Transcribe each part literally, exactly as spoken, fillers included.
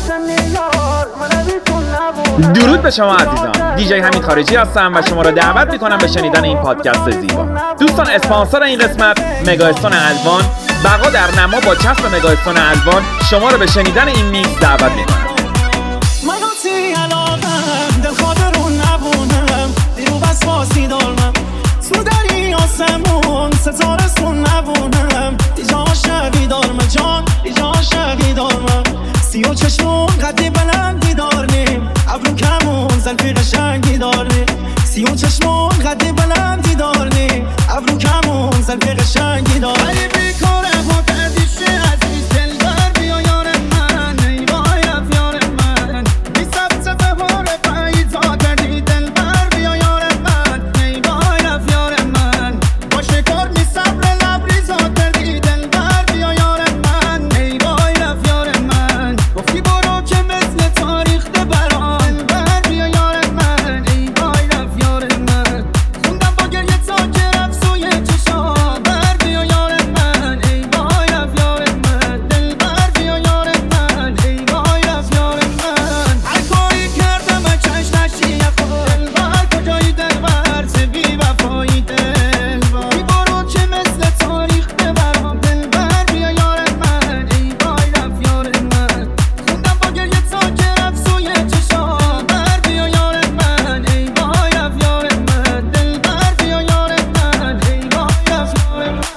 درود به شما عزیزان، دیجی حمید خارجی هستم و شما را دعوت میکنم به شنیدن این پادکست زیبا. دوستان، اسپانسر این قسمت مگاستون الوان. بقا در نما با چسب مگاستون الوان شما را به شنیدن این میکس دعوت میکنم. سیاه چشمون قدی بلندی دارنیم، ابرو کمون زلفی قشنگی دارنیم. سیاه چشمون قدی بلندی دارنیم، ابرو کمون زلفی قشنگی دارنیم. ولی بیکاره با کردیشه عزیز دلبر بیا یار من، ای وای رفت یار من. بی ثبت فهار پیدا کردی دلبر بیا یار من، ای وای رفت یار من. با شکار می صبر لبریزا کردی دلبر بیا یار من، ای وای رفت یار من. گفتی برو که مثل تاریخ برام بر بیا یار من، ای وای رفت یار من. خوندم با گریه تا که رفت سوی چشا بر بیا یار من، ای وای رفت یار من. دل بر بیا یار من، ای وای رفت یار من. هر کاری کردم چش نشی دل بر کجایی دل بر زبی وفایی دل بر. بی برو که مثل تاریخ برام دل بر بیا یار من، ای وای رفت یار من. خوندم با گریه تا که رفت سوی چشا بر بیا یار من، ای وای رفت یار من. دل بر بیا یار من، ای وای رفت یار من.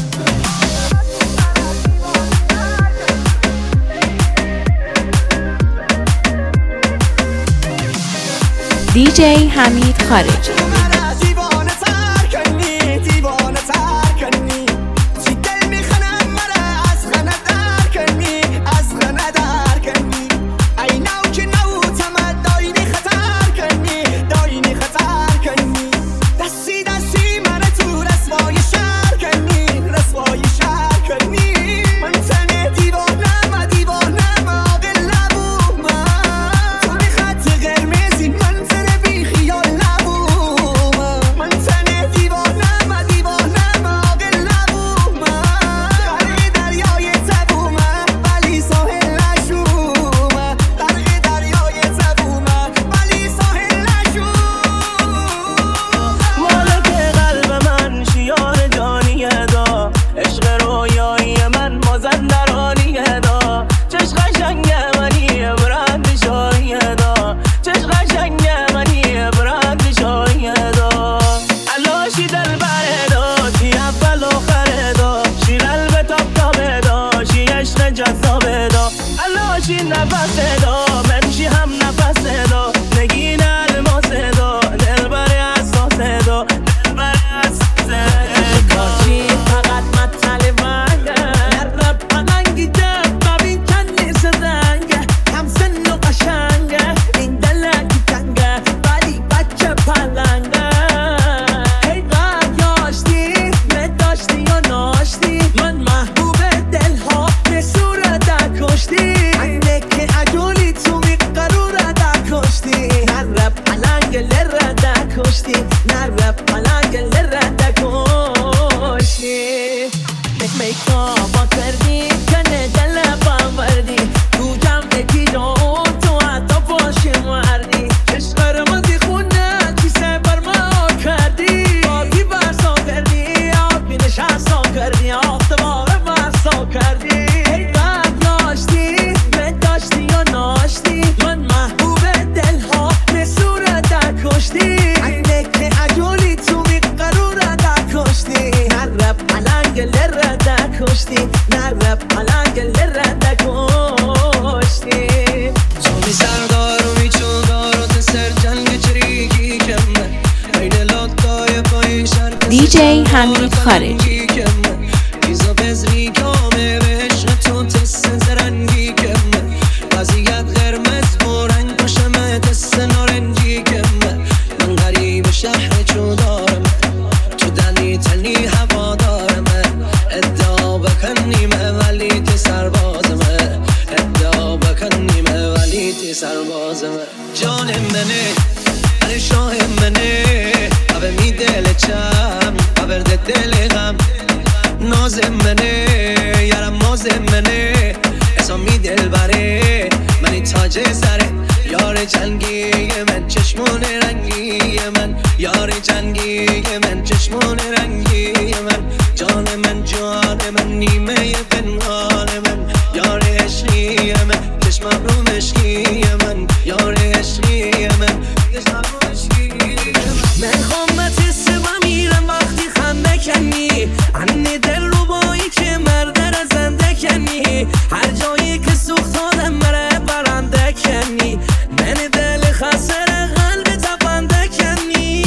دیجی حمید خارجی. مرا دیوانه تر کنی، دیوانه تر کنی. چی دل میخنم مرا از خنه در کنی، از خنه در کنی. ای نو که نو تمد داینی خطر کنی، داینی خطر کنی. دستی دستی مرا تو رسوای شهر کنی، رسوای شهر کنی. من تنه دیوانم دیوانم عاقل نبوم. تو بی خط قرمزی من تنه بی خیال نبوم. من تنه دیوانم دیوانم عاقل نبوم. غرق دریای تبوم ولی ساحل نشوم. غرق دریای تبوم ولی ساحل نشوم. مالک قلب من شیار جانیه دا، عشق رویایی من مازندرانیه دا. چش قشنگه منی برند شاییه دا، چش قشنگه منی برند شاییه دا. علاشی دل بره دا، چی اول آخره دا. شی قلب تاب تابه دا، شی عشق جذابه دا. علاشی نفسه دا، من شی هم نفسه دا. نگین الماسه دا، دل بره اساسه دا، دل بره اساسه دا. فقط مطل منگه نرب پلنگی جب ببین کنی سزنگه. هم سن و قشنگه این دلنگی تنگه ولی بچه پلنگه. هی قد یاشتی نداشتی یا ناشتی. من محبوب دل ها به صورت کشتی. اینه که عجولی تو می قرورت کشتی. نرب پلنگ لرد کشتی، نرب پلنگ لرد کشتی. میک میکا با کردی کنه دل باوردی. تو جمع گیرون تو حتی باشی مردی. عشق قرمزی خونه کیسه بر ما کردی. بادی برسا کردی آبی نشستا کردی. آفتبار برسا کردی. هی قد یاشتی نداشتی یا ناشتی. من محبوب دل ها به صورت کشتی. اینه که عجولی تو می قرورت کشتی. نرب پلنگ لرد کشتی، نرب پلنگ لرد کشتی. تو می سردار و می چودار و تسر جنگ چریکی کمه. این لطای پای شرک دیجی حمید خارجی. ایزا بزری کامه به عشق تو تست زرنگی کمه. وضعیت قرمز برنگ کشمه تست نارنجی کمه. من غریب شهر چودارم، تو دنی تنی هوا دارمه. ادعا بکنیمه ولی تی سربازمه. ادعا بکنیمه ولی تی سربازمه. جان منه علی شاه منه. اوه می دل چم اوه دل غم. ناز منه یارم ماز منه. اسامی دل بره منی یار جنگی من چشمون رنگی من یار جنگی من چشمون رنگی من جان من جان من نیمه پنهان من یار عشقی من چشمم رو مشکی من یار عشقی من چشمم رو مشکی من خامت سبا میرم وقتی خنده کنی انی دل رو بایی که مرده را زنده کنی هر جایی که سوختادم مره برنده کنی من دل خسر قلب تپنده کنی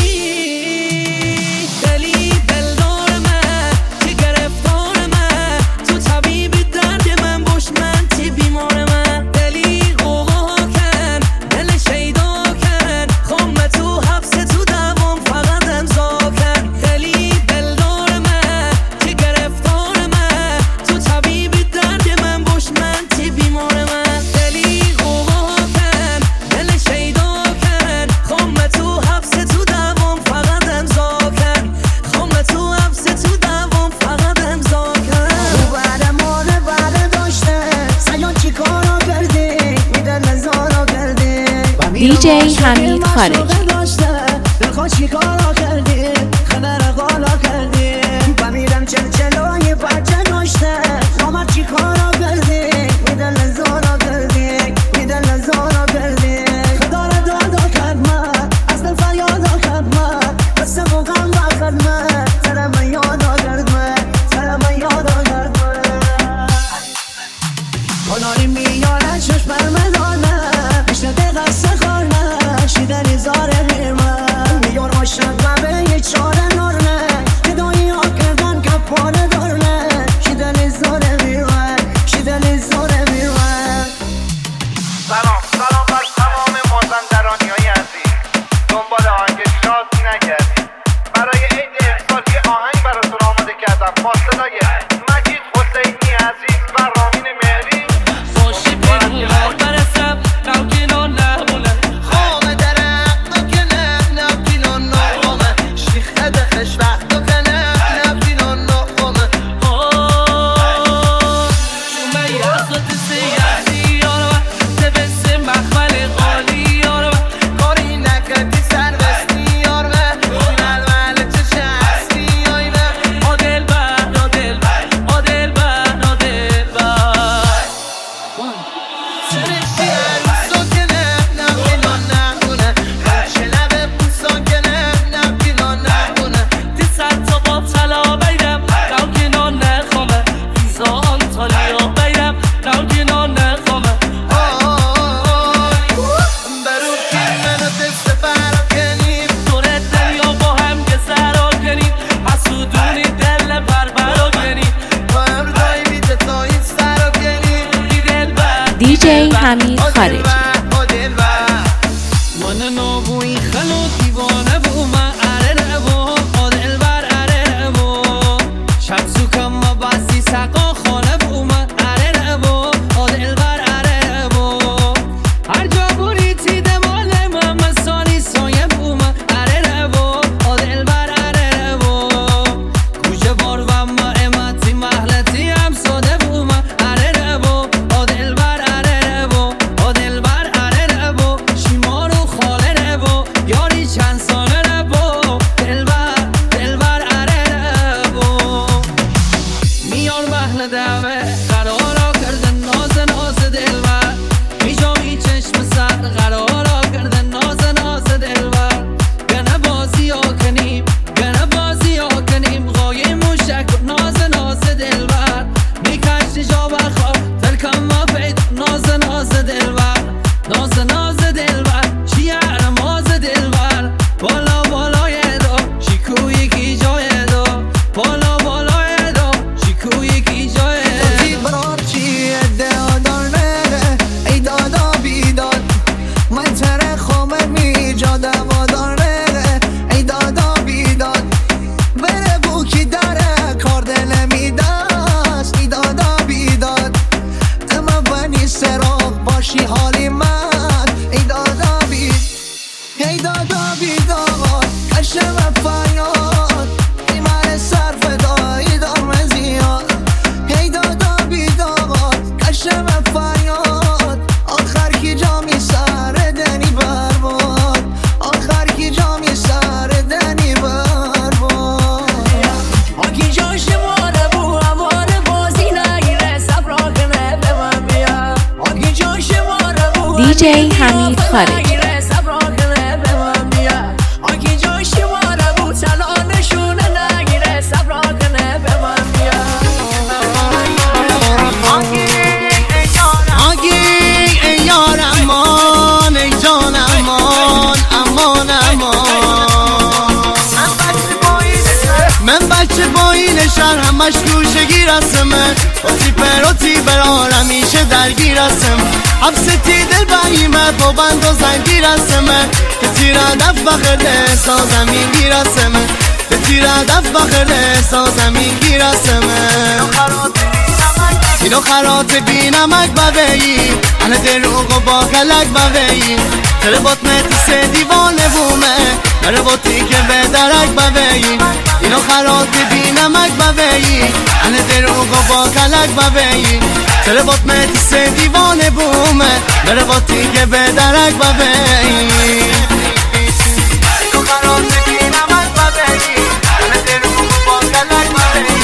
دلی دلدار من که گرفتار من تو طبیب درد من باش من تی بیمار من دلی قوقا کن دل شیدا کن خم تو حبس تو دوام فقط امضا کن دلی دلدار من که گرفتار من تو طبیب درد من باش من تی بیمار من دلی قوقا کن دل شیدا کن خم تو حبس تو دوام فقط امضا کن خم تو حبس تو دوام فقط امضا کن تو بعد مانه بعد داشته سیان چی کارا کردی میدن نزارا کردی دیجی حمید خارجی. دلخواه چی کارا کردی خنر قالا کردی بمیرم چل چلای بچه داشته نامد چی کارا کردی میدن نزارا کردی میدن نزارا کردی خدا را دادا کرد من از دل فریادا کرد من بسه موقعم بخد من سرم یادا کرد من سرم یادا کرد من کناری میاره چشم برمدانه بیشتر دقیق سخارنه شیدنی زاره میرمن میار عاشق و به یه چاره نارنه که دایی ها کردن که پاره دارنه شیدنی زاره میرمن شیدنی زاره میرمن سلام سلام بر تمام مازندرانی های عزیز دنبال آهنگ شاد نگردید برای عید امسال یه آهنگ براتون آماده کردم با صدای مجید حسینی عزیز و رامین مهری باشی بیرون برسم نوکینا نمونه خامه درق نکنه نوکینا نخومه شیخه دخش وقت نکنه نوکینا نخومه شومه یخوت سیادی یارو تبسه مخمل غالی یارو کاری نکردی سر بستی یارو نلمل چه شخصی یایمه آدل بر آدل بر آدل بر آدل بر سرشی عروسا کنه نوکینا نخونه خرچه لبه بوسا کنه نوکینا نخونه تی سر تا با طلا بیرم نوکینا نخومه ویزا آنتالیا بیرم نوکینا نخومه برو که منو دست فرا کنیم دوره دریا با هم گذرا کنیم حسودونی دل بربرا کنیم با هم رای بیده تا این سرا کنیم بی دل بر دیجی حمید خارجی. من نابوی خلو دیوانه بو من اره نبو آدل بر اره نبو شمسو کم و بستی سقا خانه بو من اره نبو آدل بر اره نبو هر جا بوری تیده مال من مسانی سایه بو من اره نبو آدل بر اره نبو کوچه بار و ما امتی محلتی هم ساده بو من اره نبو آدل بر اره نبو آدل بر اره نبو شیمارو خاله نبو یاری چند ساله نبو دلبر دلبر اره نبو میار محل دعوه قرارا کردن ناز ناز دلبر میجامی چشم سر قرارا کردن ناز ناز دلبر گنه بازی ها کنیم گنه بازی ها کنیم غای موشک و ناز ناز دلبر میکش جا بخواب تلکم ما پیدا ناز ناز دلبر ناز ناز دلبر چیه نماز دلبر بالا بالای دو چیکوی کی جای دو بالا بالای دو چیکوی کی جای دو برات چی ادعا نره ای دادا بیداد من تره خامه می جا دوا داره ای دادا بیداد بره بو کی داره کار دل میدست ای دادا بیداد اما بنی سراغ باشی حالی من ای دادا بید ای دادا بیداد کشم فریاد ای من صرف دایی دارم زیاد ای دادا بیداد کشم فریاد آخر کی جا می سر دنی دیجی حمید خارج. شهر همش گوشگی رسمه اوتی پروتی برار همیشه درگیر رسم حبستی دل بایمه با بند و زنگی رسمه که تیره دف بخرده سازمین گی رسمه که تیره دف بخرده سازمین گی رسمه اینو خرات بی نمک ببهی انه دروغ و با کلک ببهی تره بطمه تیسه دیوانه بومه نره بطی که به درک ببهی اینو خرات بی نمک ببهی انه دروغ و با کلک ببهی تره بطمه تیسه دیوانه بومه نره بطی که به درک ببهی اینو خرات بی نمک ببهی انه دروغ و با کلک ببهی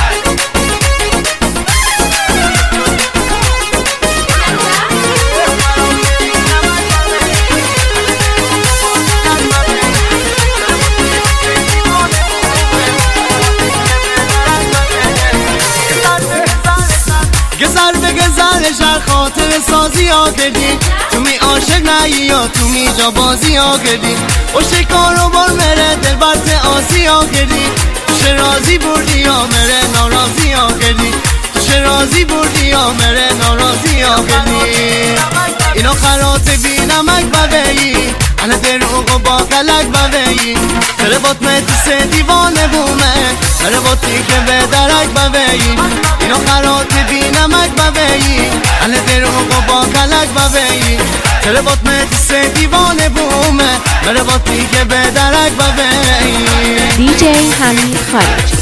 شهر خاطر سازی ها کردی تو می عاشق نهی یا تو می جا بازی ها کردی و شکار و بار مره دل برت آسی ها کردی تو شرازی بردی یا مره ناراضی ها کردی تو شرازی بردی یا مره ناراضی ها کردی اینو خرات بی نمک ببهی انه دروغ و با کلک ببهی تره بطمه تیسه دیوانه بومه نره بطی که به درک ببهی اینو خرات بی نمک ببهی انه دروغ و با کلک ببهی تره بطمه تیسه دیوانه بومه نره بطی که به درک ببهی دیجی حمید خارج.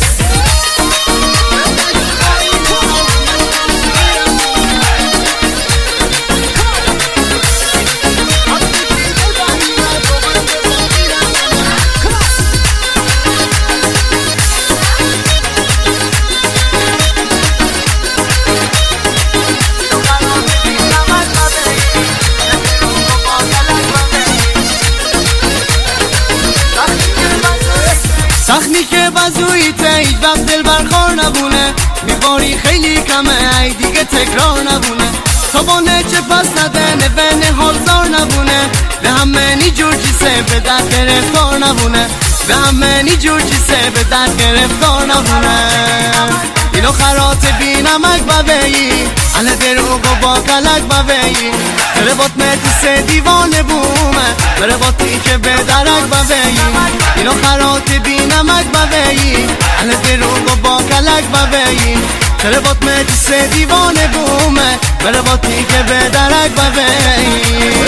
سخمی که بزویته هیچ وقت دل برخور نبونه میباری خیلی کمه ای دیگه تکرار نبونه تا بانه چه پس نده نبنه حالزار نبونه به همه نی جور چیسه به درد گرفتار نبونه به همه نی جور چیسه به درد گرفتار نبونه اینو خرات بی نمک ببهی انه دروغ و با کلک ببهی تره بطمه تیسه دیوانه بومه بره بطی که به درک ببهی اینو خرات بی نمک ببهی انه دروغ و با کلک ببهی تره بطمه تیسه دیوانه بومه بره بطی که به درک ببهی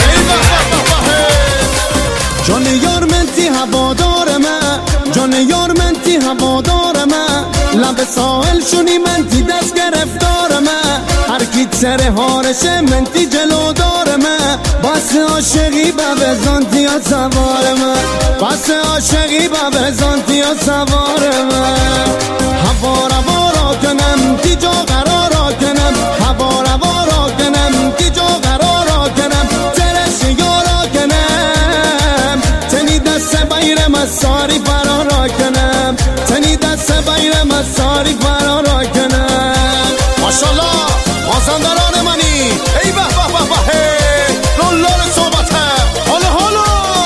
جان یار منتی هوادار من جان یار منتی هوادار من لب ساحل شونی منتی دست گرفتار من هر کی سر هارشه منتی جلودار من بس عاشقی با بزانتی ها سوار من بس عاشقی با بزانتی ها سوار من هوا روا را کنم تی جا قرار کنم هوا روا را کنم تی جا قرار کنم ترش یارا کنم تنی دست بیر مساری فرارا کنم تنی دست بیر مساری فرارا کنم ماشالله مازندران منی ای به به به به لولار صحبته حالا حالا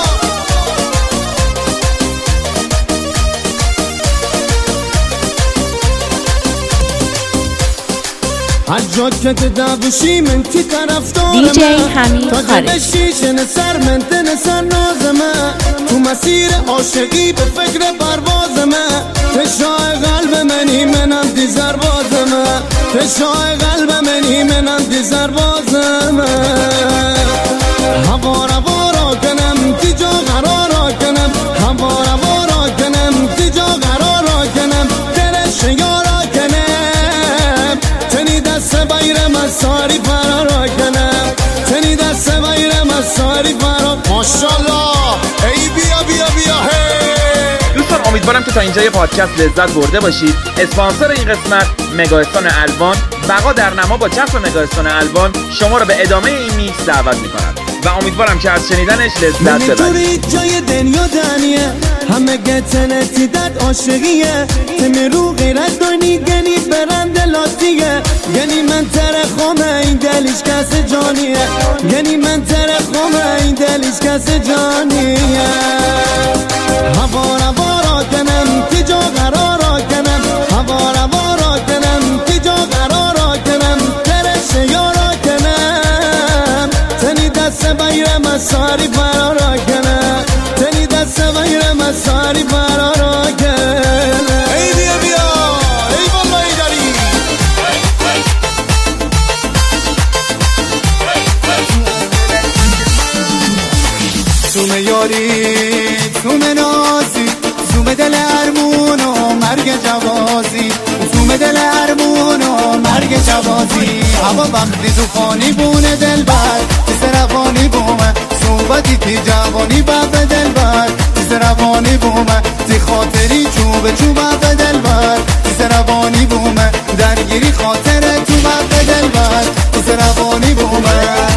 هر جا که تدابشی من تی طرفدار دیجی حمید تا خارج. جبشیش نسر من تنسر ناز من تو مسیر عاشقی به فکر پرواز من تشای قلب منی منم دیزر باز من تشای قلب منی منم دیزر باز من هوا روا را کنم تی جا قرار کنم هوا روا را کنم تی جا قرار کنم درش یارا کنم تنی دست بیر مساری فرارا کنم تنی دست بیر مساری فرار ماشالله ای بیا بیا بیا هی دوستان امیدوارم که تا اینجای پادکست لذت برده باشید. اسپانسر این قسمت مگا استان الوان بقا در نما با چسب مگاستون الوان شما رو به ادامه این میکس دعوت میکنم و امیدوارم که از شنیدنش لذت ببرید. جای دنیا دنیه همه گتنتی داد عاشقیه تم رو غیرت دانی گنی برند لاتیه گنی من ترخومه این دلیش کس جانیه گنی من ترخومه این دلیش کس جانیه هوا روارا کنم که جا قرارا کنم هوا روارا کنم که جا قرارا کنم ترش یارا کنم تنی دست بیرم از ساری فرارا کنم تنی دست بیرم از ساری فرارا کنم ای بیا بیا ای والله ای داری سوم یاری سوم نازی سوم دل ارمون و مرگ جوازی سوم دل ارمون و مرگ جوازی هوا وقتی تو خانی بونه دل بر تیز روانی بومه صحبتی تی جوانی بب دل بر تیز روانی بومه تی خاطری چوب چوب بب دل بر تیز روانی بومه درگیری خاطره تو بب دل بر تیز روانی بومه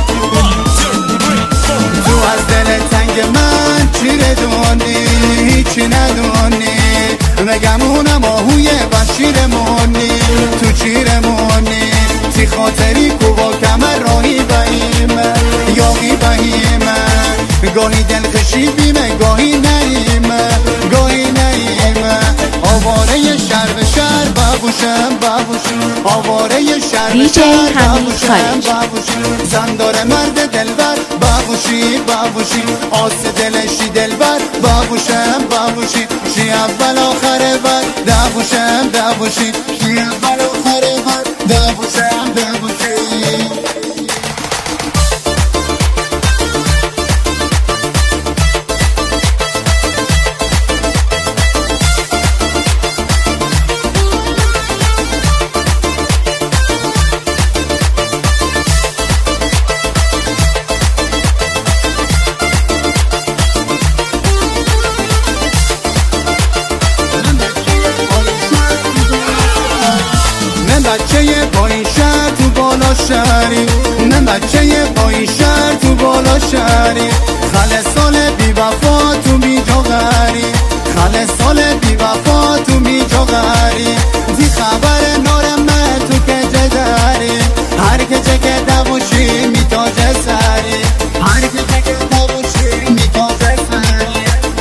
تو از دل تنگ من چی ردونی هیچی ندونی مگمونم آهوی بشیرمونی تو چیرمونی تی خاطری کوبا کمر راهی بهیمه یاقی بهیمه گاهی دل خشی بیمه گاهی نیمه گاهی نیمه آواره شهر به شهر ببوشم ببوشم آواره شهر به شهر ببوشم ببوشم زندار مرد دلبر ببوشی ببوشی آس دلشی دلبر ببوشم ببوشی شی اول آخره بر دبوشم دبوشی شی اول آخره بر دبوشم دبوشی بچه با این شهر تو بالا شهری نه بچه با این شهر تو بالا شهری خل سال بی وفا تو بی جا غری خل سال بی وفا تو بی جا غری دی خبر نارمه تو که داری هر که چه دوشی میتاجه سری هر که چه دوشی میتاجه سری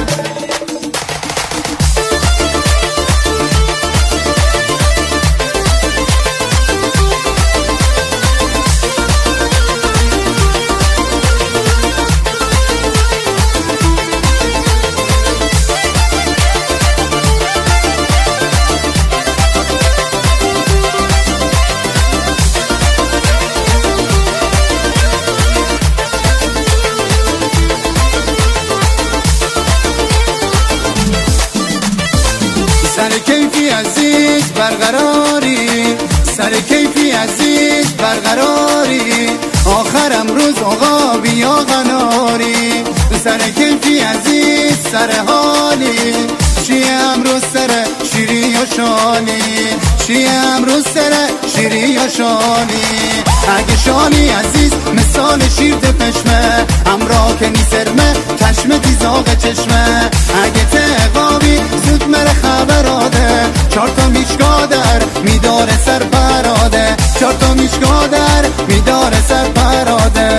سر کیفی عزیز برقراری سر کیفی عزیز برقراری آخرم روز آقا بیا غناری سر کیفی عزیز سر حالی چی امروز سر شیری و شالی چی امروز سر شیری و شالی اگه شالی عزیز مثال شیر تپشمه امرا که نیسرمه چشم دیزاق چشمه اگه تقابی زود مره خبراده چار تا میشگاه در میداره سر پراده چار تا میشگاه در میداره سر پراده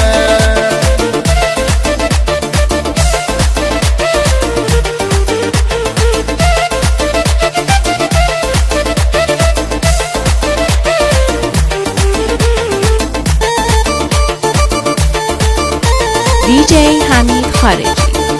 دیجی حمید خارجی.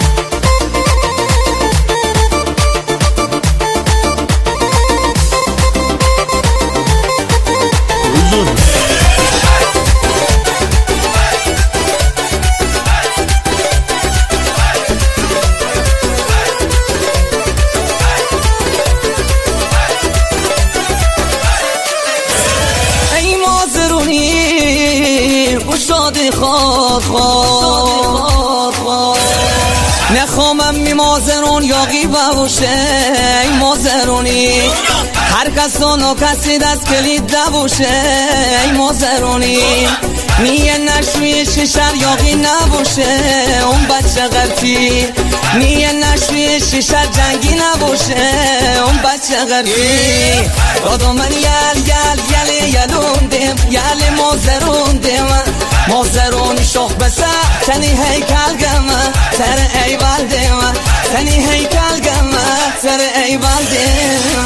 ای مازرونی گشاد خواد خواد خواد نخوامم می مازرون یاقی بوشه ای مازرونی هر کس و کسی دست کلید نبوشه ای مازرونی نیه نشوی شیشر یاقی نبوشه اون بچه غرفی نیه نشوی شیشر جنگی نبوشه اون بچه غرفی دادو من یل یل یل یلوندیم یل مازروندیم مازرونی شخ بسر تنی هیکل گمه تر ای والدیم تنی هیکل گمه تر ای والدیم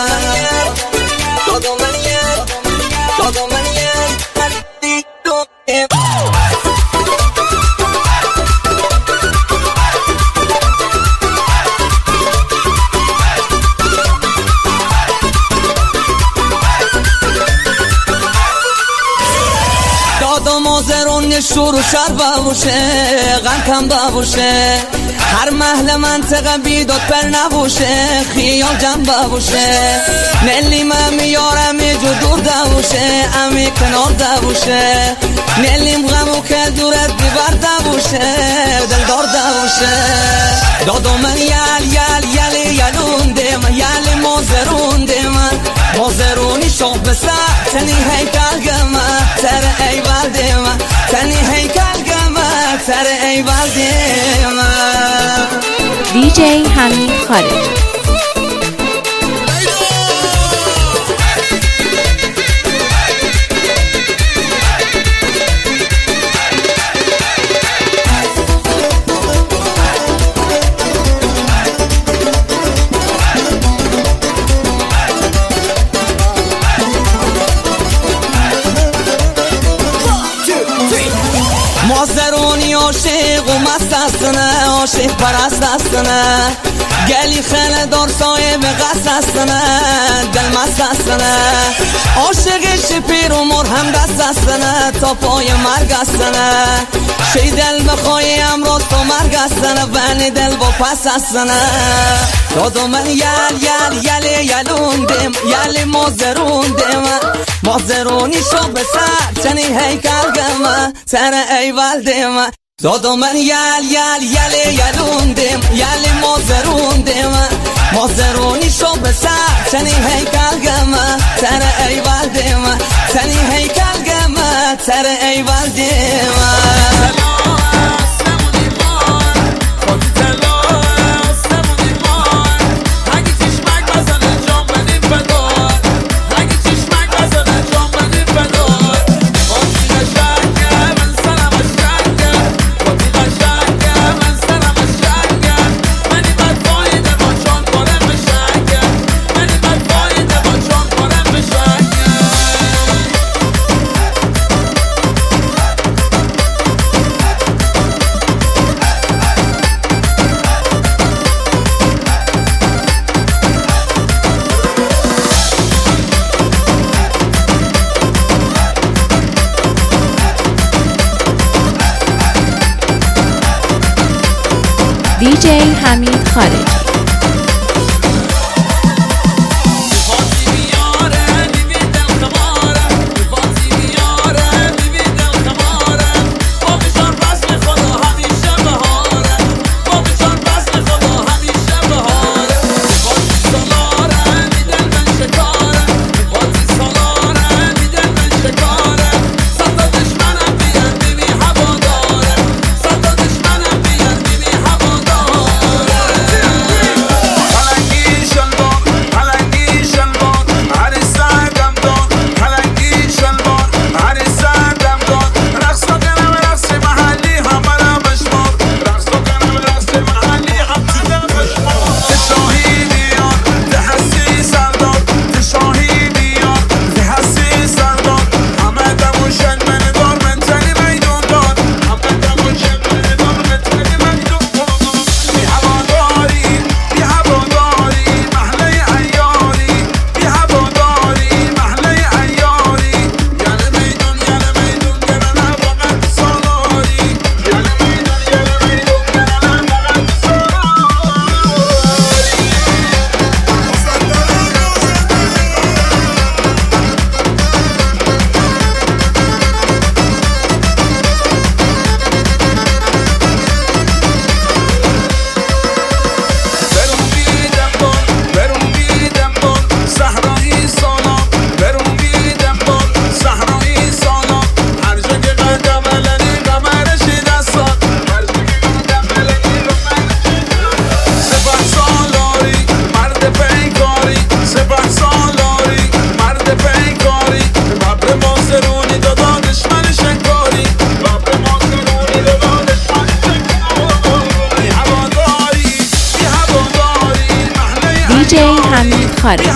دادو من یل دادو من یل دادا مازرون شروع شر بابوشه غم کم بابوشه هر محل منطقه بیداد پر نبوشه خیال جمع بابوشه نلی من میارم جو دور دبوشه امی کنار دبوشه نلیم غمو که دورت بیبر دبوشه دلدار دبوشه دادو من یل یل یل یلونده من یل مازرونده من مازرونی شاق بسر تنی هیکل گمه تر ای والده من تنی هیکل گمه تر ای والده من دی جی حمید خارجی. مازرونی عاشق و مست هستنه عاشق پرست هستنه گلی خیلی دار صاحب قصد هستنه دل مست هستنه عاشق شپیر و مرهم دست هستنه تا پای مرگ هستنه شی دل بخوای امروز تا مرگ هستنه ونی دل با پس هستنه دادو من یل یل یل یلوندیم یل مازروندیم مازرونی شو بسر چنی هیکل گمه تر ای والدیم دادو من یل یل یل یلوندیم یل مازروندیم مازرونی شو بسر چنی هیکل گمه تر ای والدیم تنی هیکل گمه تر ای والدیم دی جی حمید خارجی. خارجی.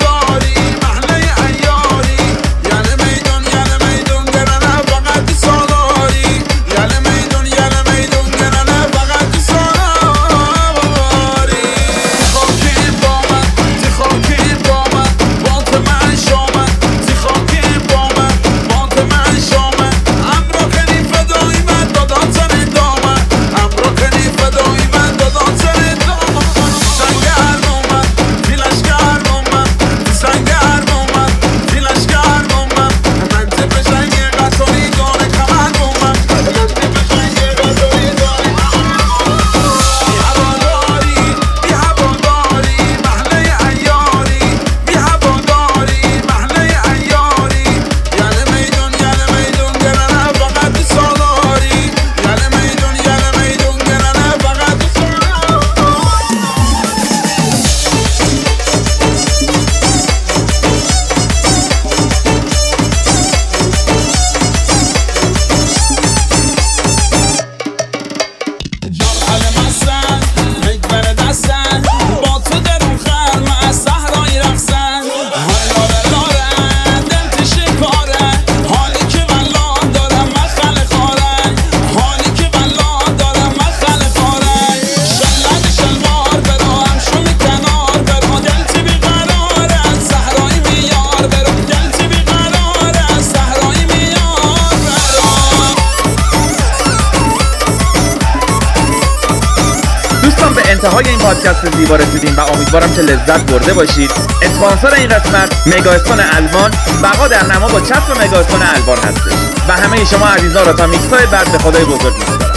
انتهای این پادکست زیبا رسیدیم و امیدوارم که لذت برده باشید. اسپانسر این قسمت مگاستون الوان، بقا در نما با چسب مگاستون الوان هستش و همه شما عزیزان را تا میکس‌های بعد به خدای بزرگ می‌سپارم.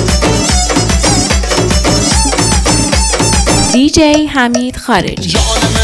دی جی حمید خارجی.